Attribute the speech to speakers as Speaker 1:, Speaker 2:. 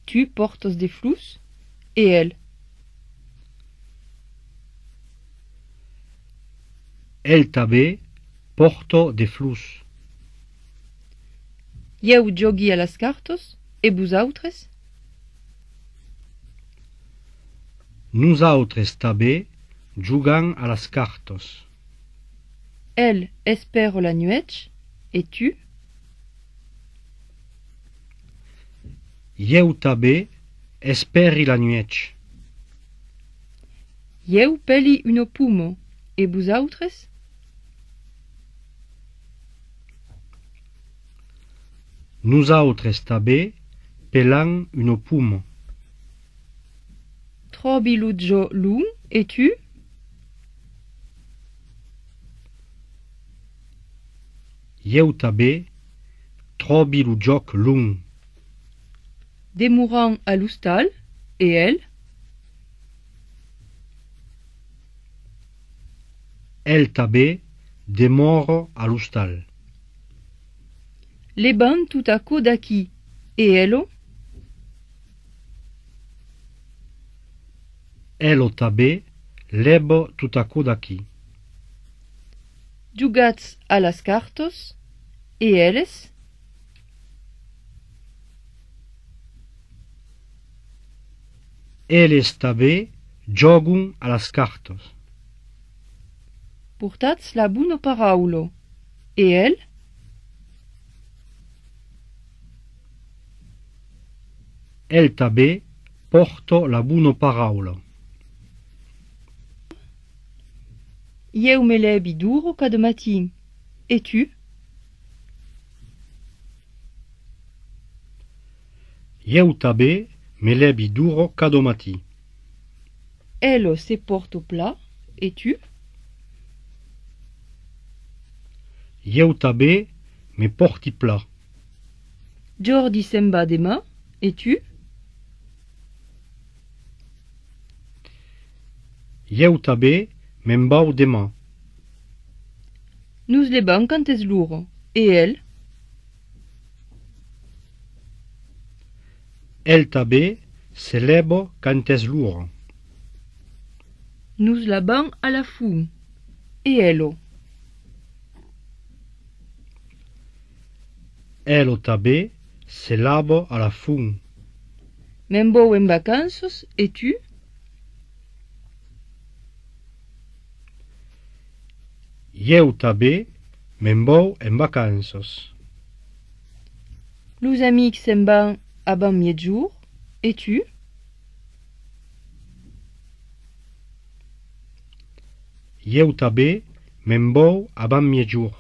Speaker 1: tu portes des flous? Et elle?
Speaker 2: El també porto de flus.
Speaker 1: Eu jogi a las cartos? E vosaltres?
Speaker 2: Nosaltres també jugam a las cartos.
Speaker 1: Elle espère la nuit? Et tu?
Speaker 2: Eu també esperi la nuit.
Speaker 1: Eu peli une pomme. Et vosaltres?
Speaker 2: Nosaltres també pelam une pomme.
Speaker 1: Trobi lo jo lung? Et tu?
Speaker 2: Eu també trobi lo joc lung.
Speaker 1: Demourant à l'hostal? Et elle?
Speaker 2: El també demoro a l'hostal.
Speaker 1: Les bancs tout à coup d'aqui. Et elle?
Speaker 2: Elo també lebo tout a coup d'aquí.
Speaker 1: Jugats a las cartos? Et elles?
Speaker 2: Elles també jogun a las cartos.
Speaker 1: Portats la buona paraulo. Et elle?
Speaker 2: El també porto la buona paraula.
Speaker 1: Eu me levi duro cada matí. Et tu?
Speaker 2: Eu també me levi duro cada matí.
Speaker 1: Elle se porte au plat. Et tu?
Speaker 2: Eu també me porti pla.
Speaker 1: Jordi se'n va demà. Et tu?
Speaker 2: Eu també me'n vau demà.
Speaker 1: Nous les bancs quand es lourd. Et elle?
Speaker 2: El també se lebo quand és lourd.
Speaker 1: Nous la bancs à la fou. Et elle?
Speaker 2: Elo també se labo a la fum.
Speaker 1: Me'n vau en vacances. Et tu?
Speaker 2: Eu també me'n vau en vacances.
Speaker 1: Los amics se'n van a ban mietjour. Et tu?
Speaker 2: Eu també me'n vau a ban mietjour.